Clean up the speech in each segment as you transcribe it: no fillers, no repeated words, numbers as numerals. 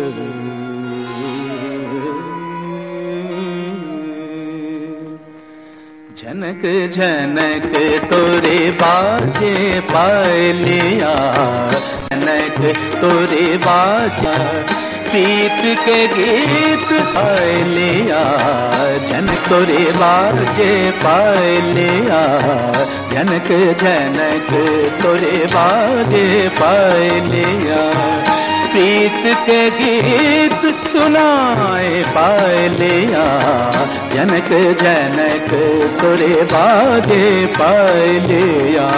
झनक झनक तोरे बाजे पायलिया, झनक तोरे बाजा प्रीत के गीत पायलिया, झनक तोरे बाजे पायलिया, झनक झनक तोरे बाजे पायलिया, प्रीत के गीत सुनाए पायलिया, झनक झनक तोरे बाजे पायलिया।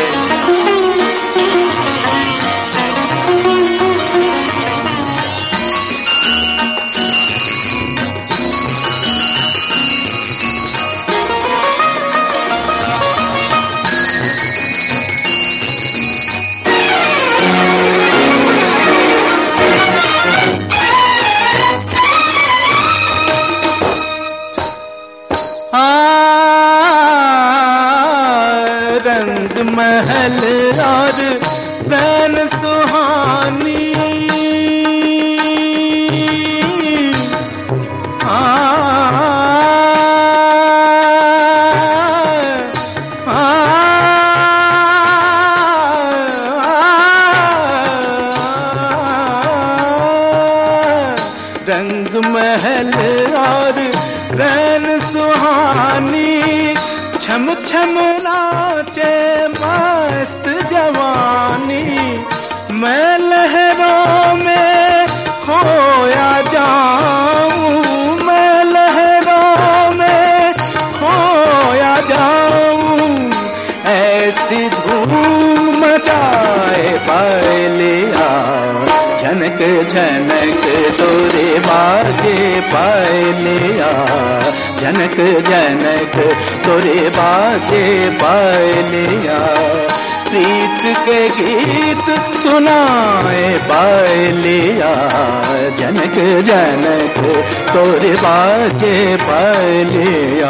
रंग महल और बैन सुहानी, रंग महल और बैन सुहानी, छम छम नाचे मस्त जवानी, मैं लहरों में खोया जाऊं, मैं लहरों में खोया जाऊं, ऐसी धूम मचाए पायलिया, झनक झनक तोरे बाजे पायलिया, झनक झनक तोरे बाजे पायलिया, प्रीत के गीत सुनाए पायलिया, झनक झनक तोरे बाजे पायलिया।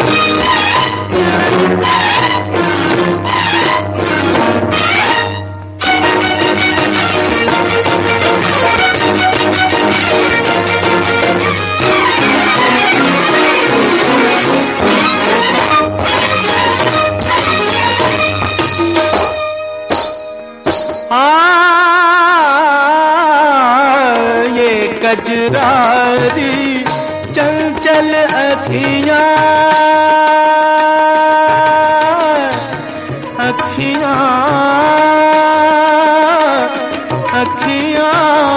ये कजरारी चंचल अखियां, अखियां अखियां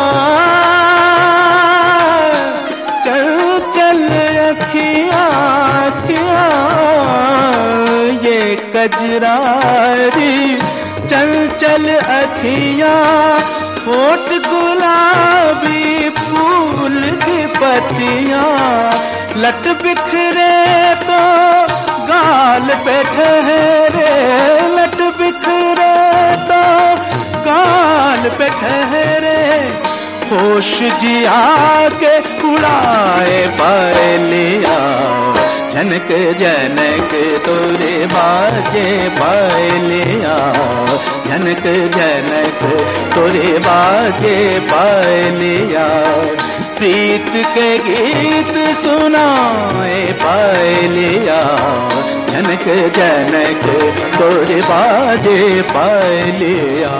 चंचल अखियां, अखियां ये कजरारी चंचल अखियां, होठ गुलाबी फूल की पत्तियां, लट बिखरे तो गाल पे ठहरे, लट बिखरे तो गाल पे ठहरे, होश जिया के उड़ाए पायलिया, झनक झनक तोरे बाजे पायलिया, झनक झनक तोरे बाजे पायलिया, प्रीत के गीत सुनाए पायलिया, झनक झनक तोरे बाजे पायलिया।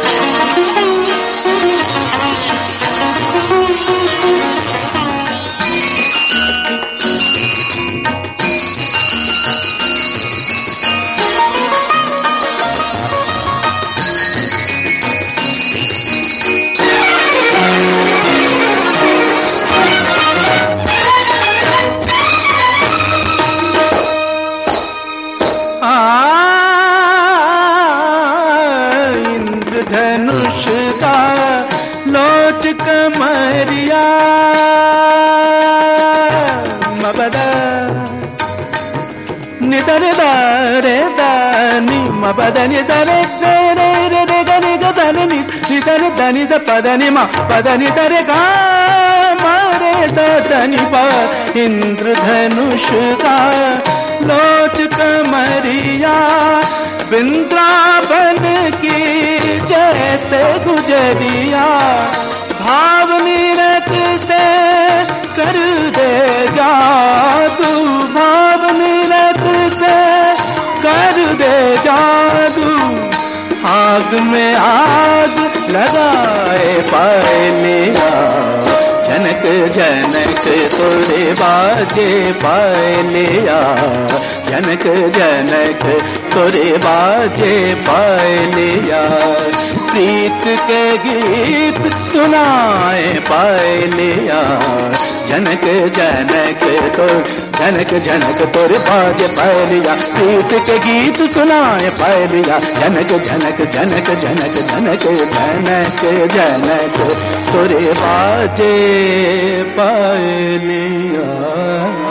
धनुष का लोच कमरिया, मबदा नितरे दारे दानी, मबदनी सरे रे रे रे रे गनी गनी नितरे दानी स पदनी मा पदनी सरे गा मारे सदनी पा, इंद्रधनुष का लोच कमरिया, वृंदावन की जैसे गुजरिया, भावनी रत आग में आग लगाए पायलिया, जनक जनक तोरे बाजे पायलिया, जनक जनक तोरे बाजे पायलिया। प्रीत के गीत सुनाए पायलिया, जनक जनक तो जनक जनक तोरे बाजे पायलिया। प्रीत के गीत सुनाए पायलिया, जनक जनक जनक जनक जनक जनक जनक तोरे बाजे पायलिया।